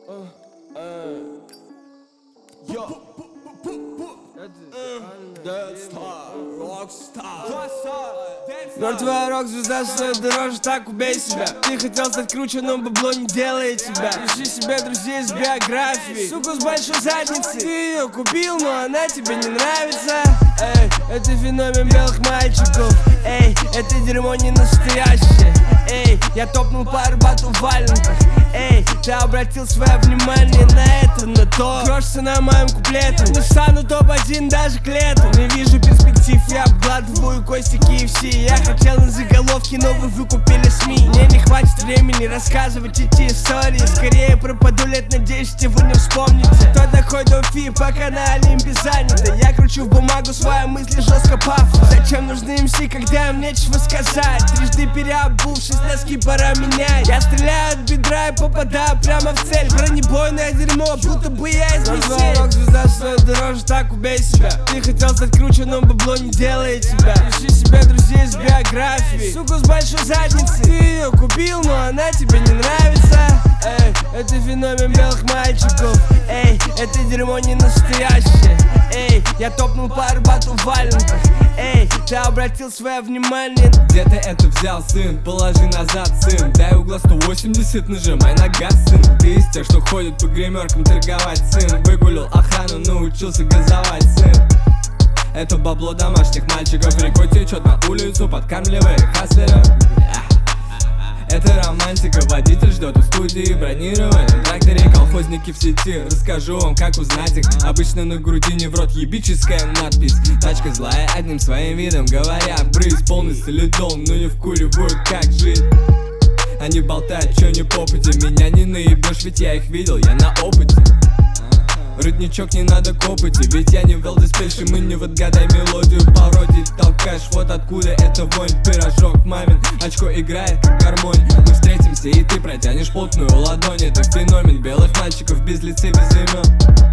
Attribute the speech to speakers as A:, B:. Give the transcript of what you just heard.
A: Мертвая рок-звезда стоит дороже, так убей себя. Ты хотел стать круче, но бабло не делает тебя. Ищи себе друзей с биографией, суку с большой задницей. Ты ее купил, но она тебе не нравится. Эй, это феномен белых мальчиков. Эй, это дерьмо не настоящее. Эй, я топнул по Арбату в валенках. Эй, ты обратил свое внимание на это, на то. Крошься на моем куплете, не стану топ-1 даже к лету. Не вижу перспектив, я обгладываю кости KFC. Я хотел на заголовке, но вы выкупили СМИ. Мне не хватит времени рассказывать эти истории. Скорее пропаду лет на 10, и вы не вспомните, кто такой Дофи, пока на Олимпе занято. Я кручу в бумагу свои мысли, жестко пафос. Зачем нужны МС, когда им нечего сказать? Трижды переобувшись, носки пора менять. Я стреляю от бедра и попадаю прямо в цель. Бронебойное дерьмо, будто бы я из Марселя. Рок-звезда стоит дороже, так убей себя. Ты хотел стать круче, но бабло не делает тебя. Ищи себе друзей с биографией, суку с большой задницей. Ты ее купил, но она тебе не нравится. Эй, это феномен белых мальчиков. Эй, это дерьмо не настоящее. Эй, я топнул по Арбату в валенках. Эй, ты обратил свое внимание.
B: Где ты это взял, сын? Положи назад, сын. Дай угла 180, нажимай на газ, сын. Ты из тех, что ходит по гримеркам торговать, сын. Выгулил охрану, научился газовать, сын. Это бабло домашних мальчиков. Рекой течет на улицу, подкармливая хаслеров. Это романтика, водитель ждет у студии. Бронирование, тракторе, колхозники в сети. Расскажу вам, как узнать их. Обычно на грудине в рот ебическая надпись. Тачка злая, одним своим видом говоря. Брызг полный солидон, но не вкуривают, как жить. Они болтают, чё не по пути. Меня не наебешь, ведь я их видел, я на опыте. Родничок, не надо копоти, ведь я не в диспельши. Мы не в отгадай мелодию пародий толкаешь. Вот откуда это вонь, пирожок мамин. Очко играет, как гармонь. Мы встретимся, и ты протянешь плотную ладонь. Это феномен белых мальчиков без лица, без имен.